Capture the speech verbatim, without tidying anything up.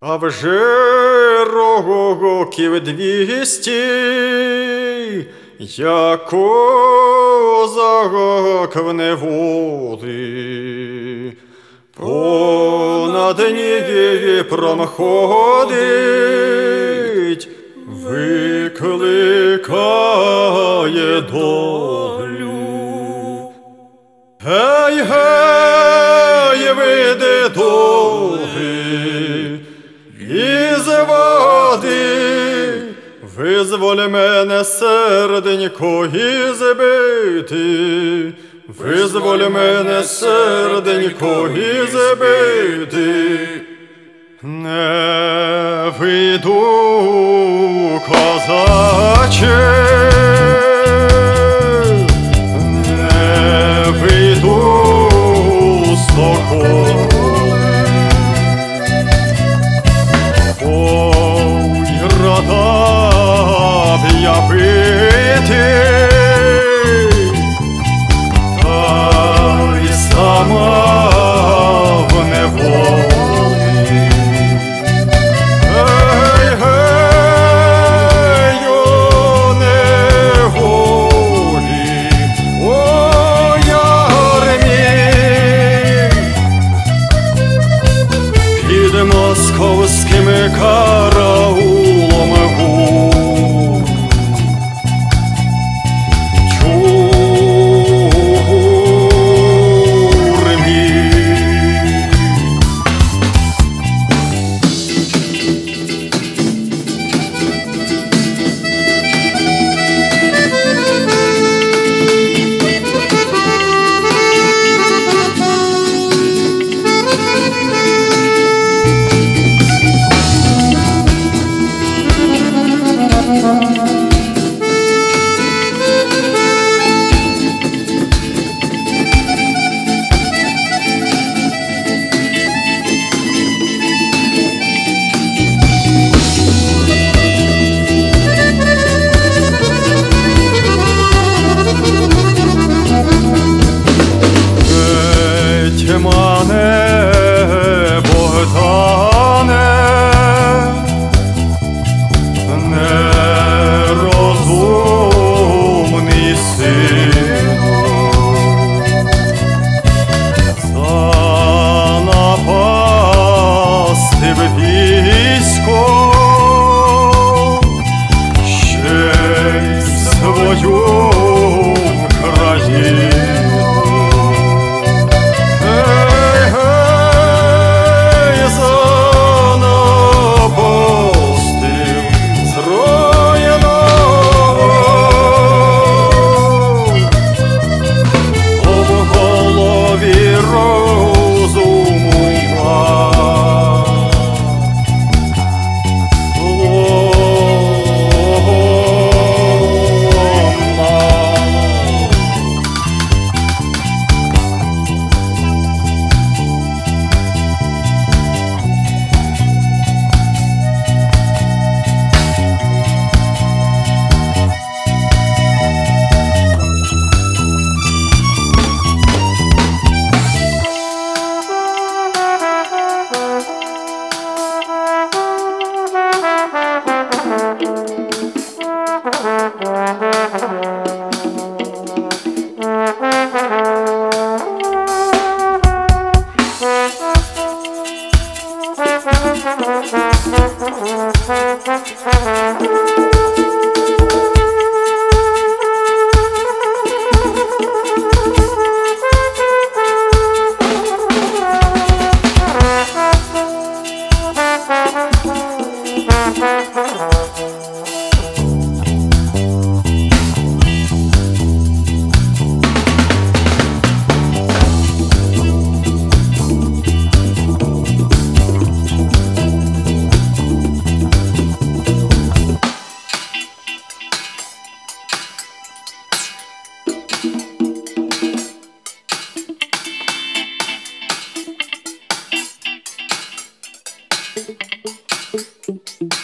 А вже років двісті, як козак в неволі, понад Дніпром ходить, викликає долю. Гей, гей, вийди долі, із води, визволь мене, серденько, із бити, визволь мене, серденько, із бити. Не вийду, козаче, не вийду з тобою. Ой, рада б я бити, та й сама в неволі. Гей, гей, о неволі, о ярмі, під московськими караулом гуд. Тюрмі. Гетьмане Богдане, нерозумний сину, занапасти в військо, ще й свою країну. Thank you.